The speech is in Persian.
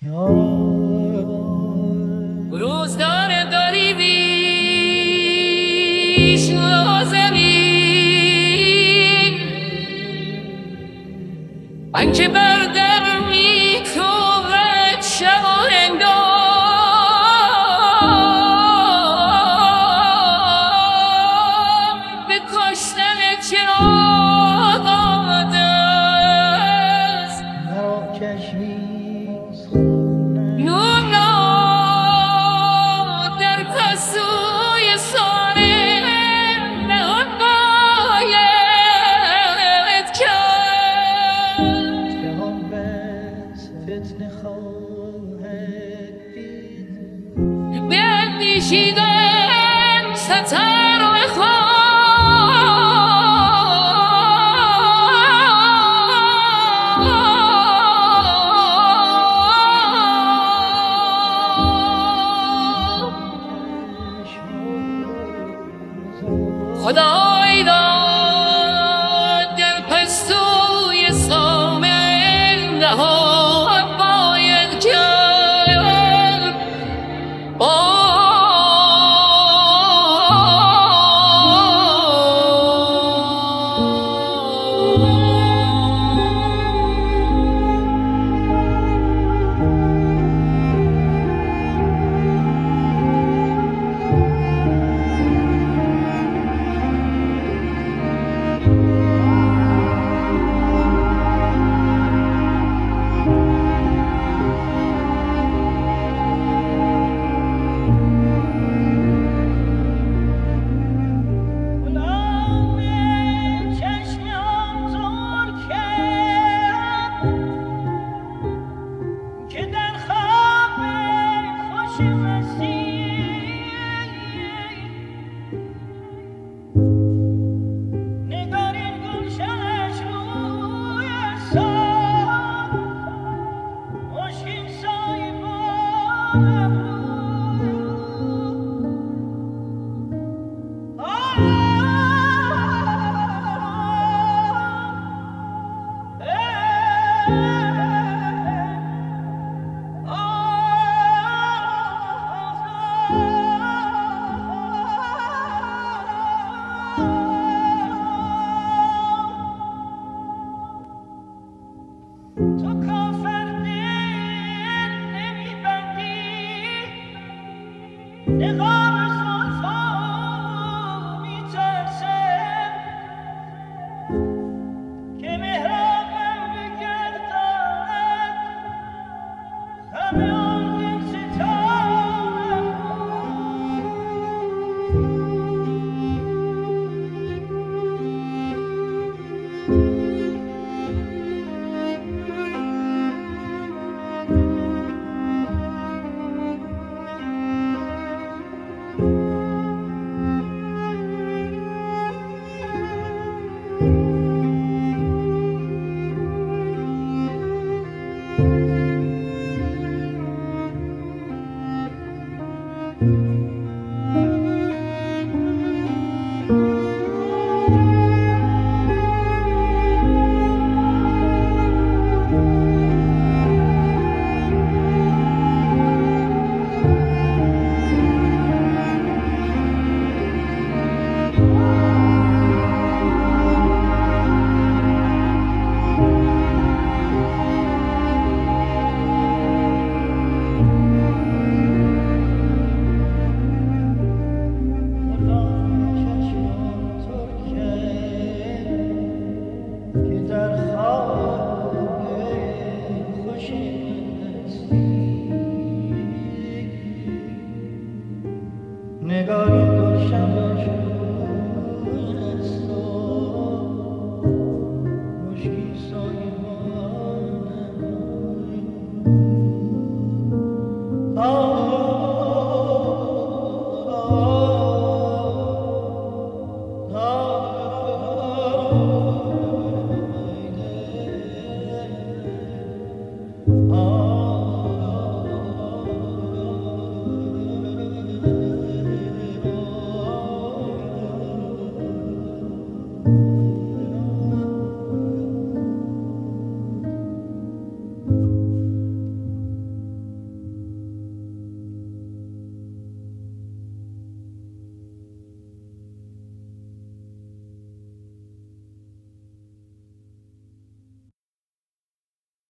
روزگار داری بیش لازمی من که بردر می کوبد شب و هنگام به کشتن چراغ آمده است مرا کشمیز نونا در پسوی سانه نهان باید کرد جهان بس فتنه خواهد دید بیندیشیدم ستر و خدای داد در پستوی سامن نهان باید کرد تو کافر دل نمیبندی نقاب زلفا میترسم که محرابم بگرداند همه آن دل ستانم نگاری گلشن است و مشکی سایبانم